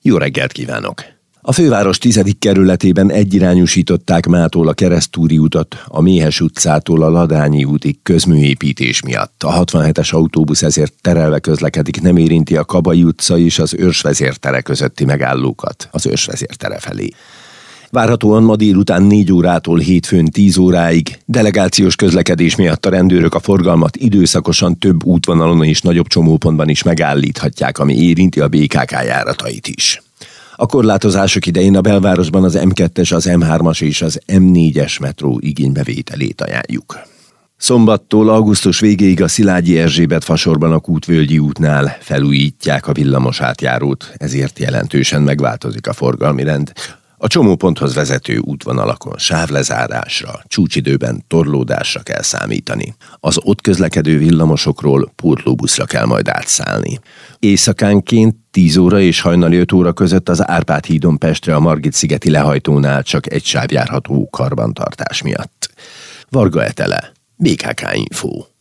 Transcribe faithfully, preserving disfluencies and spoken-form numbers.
Jó reggelt kívánok! A főváros tizedik kerületében egyirányúsították mától a Keresztúri utat, a Méhes utcától a Ladányi útig közműépítés miatt. A hatvanhetes autóbusz ezért terelve közlekedik, nem érinti a Kabai utca és az Őrsvezértere közötti megállókat az Őrsvezértere felé. Várhatóan ma délután négy órától hétfőn tíz óráig delegációs közlekedés miatt a rendőrök a forgalmat időszakosan több útvonalon és nagyobb csomópontban is megállíthatják, ami érinti a bé ká ká járatait is. A korlátozások idején a belvárosban az em kettes, az em hármas és az em négyes metró igénybevételét ajánljuk. Szombattól augusztus végéig a Szilágyi Erzsébet fasorban a Kútvölgyi útnál felújítják a villamos átjárót, ezért jelentősen megváltozik a forgalmi rend. A csomóponthoz vezető útvonalakon sávlezárásra, csúcsidőben torlódásra kell számítani. Az ott közlekedő villamosokról pótlóbuszra kell majd átszállni. Éjszakánként tíz óra és hajnali öt óra között az Árpád hídon Pestre a Margit-szigeti lehajtónál csak egy sáv járható karbantartás miatt. Varga Etele, bé ká ká Info.